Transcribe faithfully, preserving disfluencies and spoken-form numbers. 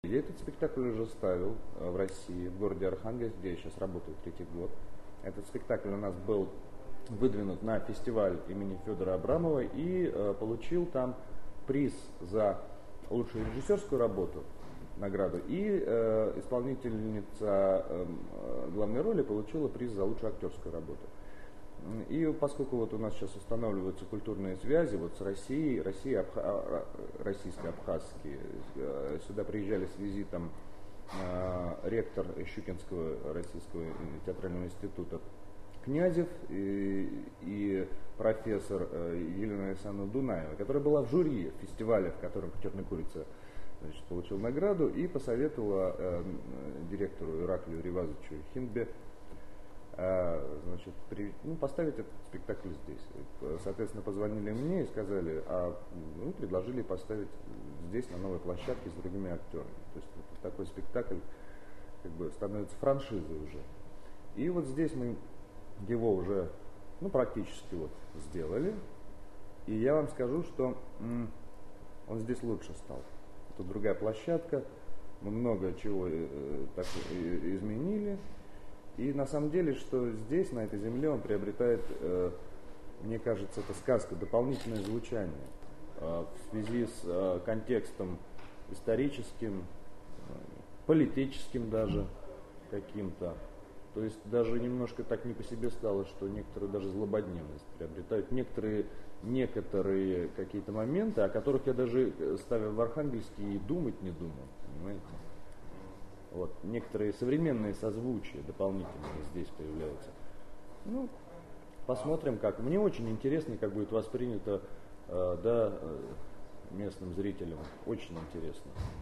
Я этот спектакль уже ставил в России, в городе Архангельск, где я сейчас работаю третий год. Этот спектакль у нас был выдвинут на фестиваль имени Федора Абрамова и э, получил там приз за лучшую режиссерскую работу, награду, и э, исполнительница э, главной роли получила приз за лучшую актерскую работу. И поскольку вот у нас сейчас устанавливаются культурные связи вот с Россией, Россия, Абха, российско-абхазские, сюда приезжали с визитом э, ректор Щукинского российского театрального института Князев и, и профессор э, Елена Александровна Дунаева, которая была в жюри фестиваля, в котором «Черная курица», значит, получил награду, и посоветовала э, директору Ираклию Ревазовичу Хиндбе значит, при, ну, поставить этот спектакль здесь. Соответственно, позвонили мне и сказали, а ну, предложили поставить здесь, на новой площадке, с другими актерами. То есть вот такой спектакль как бы становится франшизой уже. И вот здесь мы его уже ну, практически вот сделали. И я вам скажу, что м, он здесь лучше стал. Тут другая площадка, мы много чего э, так, э, изменили. И на самом деле, что здесь, на этой земле, он приобретает, э, мне кажется, это сказка, дополнительное звучание э, в связи с э, контекстом историческим, э, политическим даже каким-то. То есть даже немножко так не по себе стало, что некоторые даже злободневность приобретают. Некоторые, некоторые какие-то моменты, о которых я даже, ставя в Архангельске, и думать не думал, понимаете? Вот, некоторые современные созвучия дополнительные здесь появляются. Ну, посмотрим как. Мне очень интересно, как будет воспринято э, да, местным зрителям. Очень интересно.